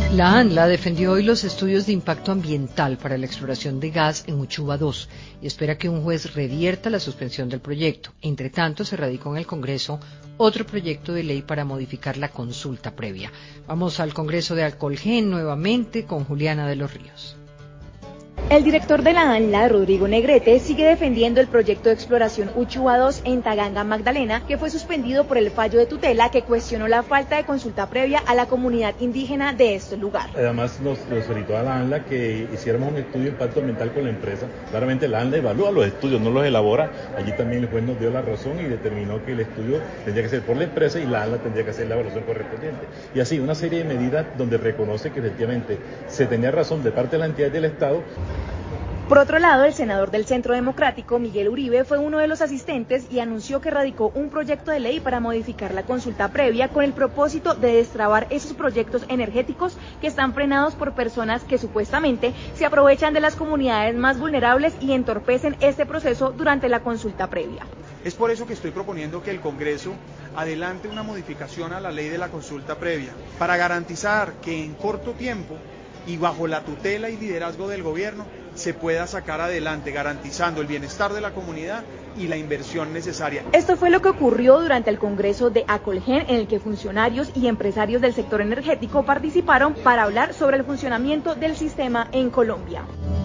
La ANLA defendió hoy los estudios de impacto ambiental para la exploración de gas en Uchuva 2 y espera que un juez revierta la suspensión del proyecto. Entre tanto, se radicó en el Congreso otro proyecto de ley para modificar la consulta previa. Vamos al Congreso de Acolgen nuevamente con Juliana de los Ríos. El director de la ANLA, Rodrigo Negrete, sigue defendiendo el proyecto de exploración Uchuva 2 en Taganga, Magdalena, que fue suspendido por el fallo de tutela que cuestionó la falta de consulta previa a la comunidad indígena de este lugar. Además, nos solicitó a la ANLA que hiciéramos un estudio de impacto ambiental con la empresa. Claramente la ANLA evalúa los estudios, no los elabora. Allí también el juez nos dio la razón y determinó que el estudio tendría que ser por la empresa y la ANLA tendría que hacer la evaluación correspondiente. Y así, una serie de medidas donde reconoce que efectivamente se tenía razón de parte de la entidad del Estado. Por otro lado, el senador del Centro Democrático, Miguel Uribe, fue uno de los asistentes y anunció que radicó un proyecto de ley para modificar la consulta previa con el propósito de destrabar esos proyectos energéticos que están frenados por personas que supuestamente se aprovechan de las comunidades más vulnerables y entorpecen este proceso durante la consulta previa. Es por eso que estoy proponiendo que el Congreso adelante una modificación a la ley de la consulta previa para garantizar que en corto tiempo y bajo la tutela y liderazgo del gobierno se pueda sacar adelante, garantizando el bienestar de la comunidad y la inversión necesaria. Esto fue lo que ocurrió durante el Congreso de Acolgen, en el que funcionarios y empresarios del sector energético participaron para hablar sobre el funcionamiento del sistema en Colombia.